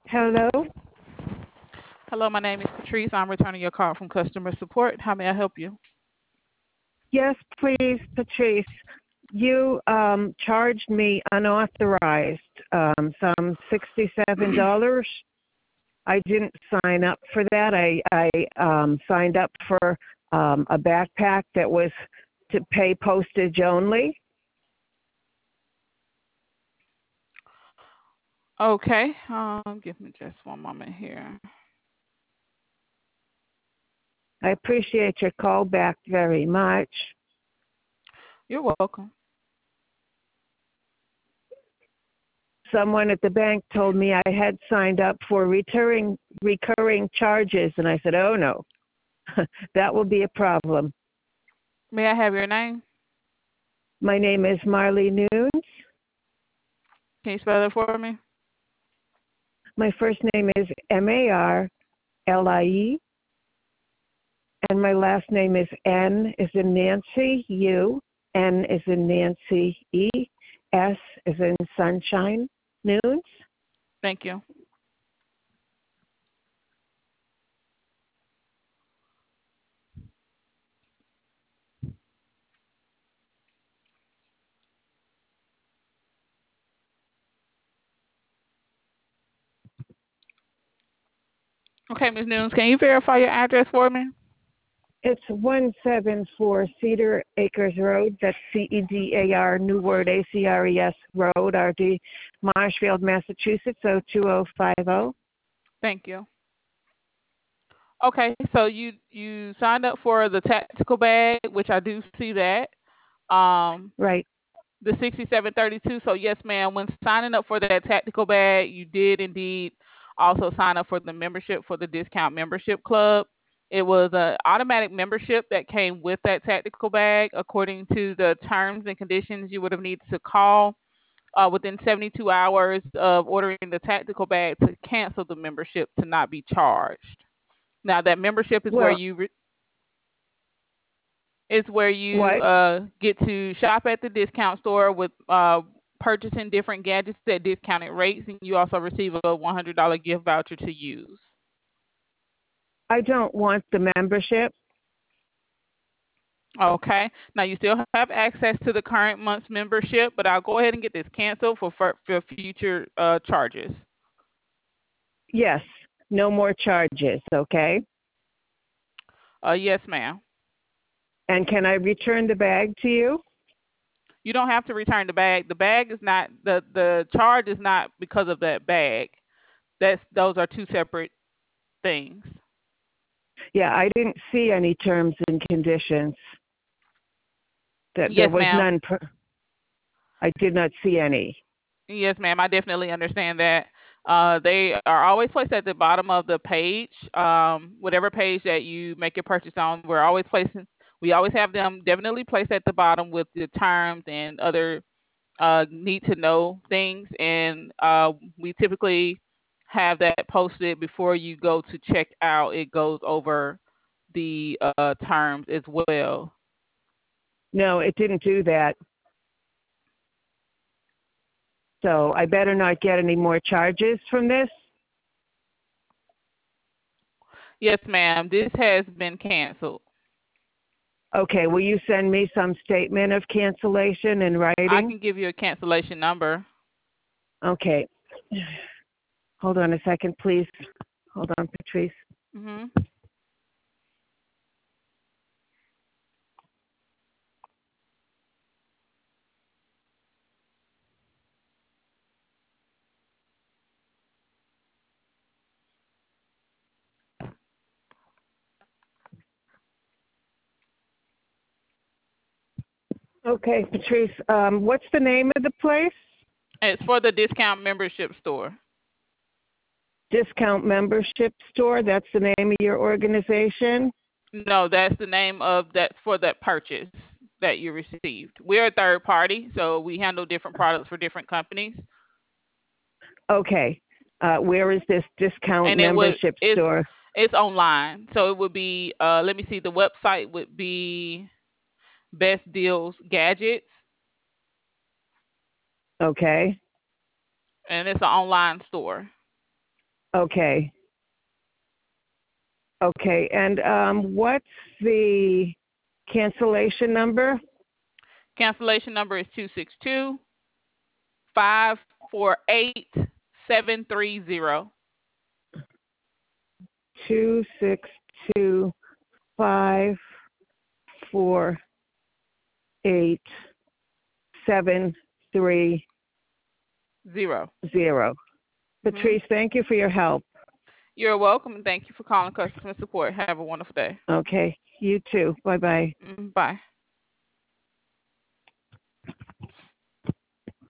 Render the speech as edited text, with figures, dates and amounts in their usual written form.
Hello. Hello, my name is Patrice. I'm returning your call from customer support. How may I help you? Yes, please, Patrice. You charged me unauthorized some $67. I didn't sign up for that. I signed up for a backpack that was to pay postage only. Okay, give me just one moment here. I appreciate your call back very much. You're welcome. Someone at the bank told me I had signed up for recurring charges, and I said, "Oh no, that will be a problem." May I have your name? My name is Marley Noons. Can you spell it for me? My first name is Marlie, and my last name is N is in Nancy, U, N is in Nancy, E, S is in Sunshine, Noons. Thank you. Okay, Ms. Nunes, can you verify your address for me? It's 174 Cedar Acres Road. That's CEDAR, New Word ACRES Road, RD, Marshfield, Massachusetts, 02050. Thank you. Okay, so you signed up for the tactical bag, which I do see that. Um, Right. the 6732. So yes, ma'am. When signing up for that tactical bag, you did indeed also sign up for the membership for the discount membership club. It was an automatic membership that came with that tactical bag. According to the terms and conditions, you would have needed to call within 72 hours of ordering the tactical bag to cancel the membership to not be charged. Now that membership Well, is where you what? get to shop at the discount store with purchasing different gadgets at discounted rates, and you also receive a $100 gift voucher to use. I don't want the membership. Okay. Now you still have access to the current month's membership, but I'll go ahead and get this canceled for future charges. Yes, no more charges, okay? Yes, ma'am. And can I return the bag to you? You don't have to return the bag. The bag is not the charge is not because of that bag. Those are two separate things. Yeah, I didn't see any terms and conditions. That there Yes, was ma'am. none. I did not see any. Yes, ma'am. I definitely understand that. They are always placed at the bottom of the page. Whatever page that you make your purchase on, we always have them definitely placed at the bottom with the terms and other need to know things. And we typically have that posted before you go to check out. It goes over the terms as well. No, it didn't do that. So I better not get any more charges from this. Yes, ma'am. This has been canceled. Okay, will you send me some statement of cancellation in I writing? can give you a cancellation number. Okay. Hold on a second, please. Hold on, Patrice. Mhm. Okay, Patrice, what's the name of the place? It's for the discount membership store. Discount Membership Store. That's the name of your organization? No, that's the name of that for that purchase that you received. We're a third party, so we handle different products for different companies. Okay. Where is this Discount And it would Membership Store? it's online. So it would be let me see, the website would be Best Deals Gadgets, Okay. and it's an online store. Okay. Okay. And what's the cancellation number? Cancellation number is 262-548-730. 262-548-730. Patrice, thank you for your help. You're welcome, and thank you for calling customer support. Have a wonderful day. Okay. You too. Bye-bye. Bye.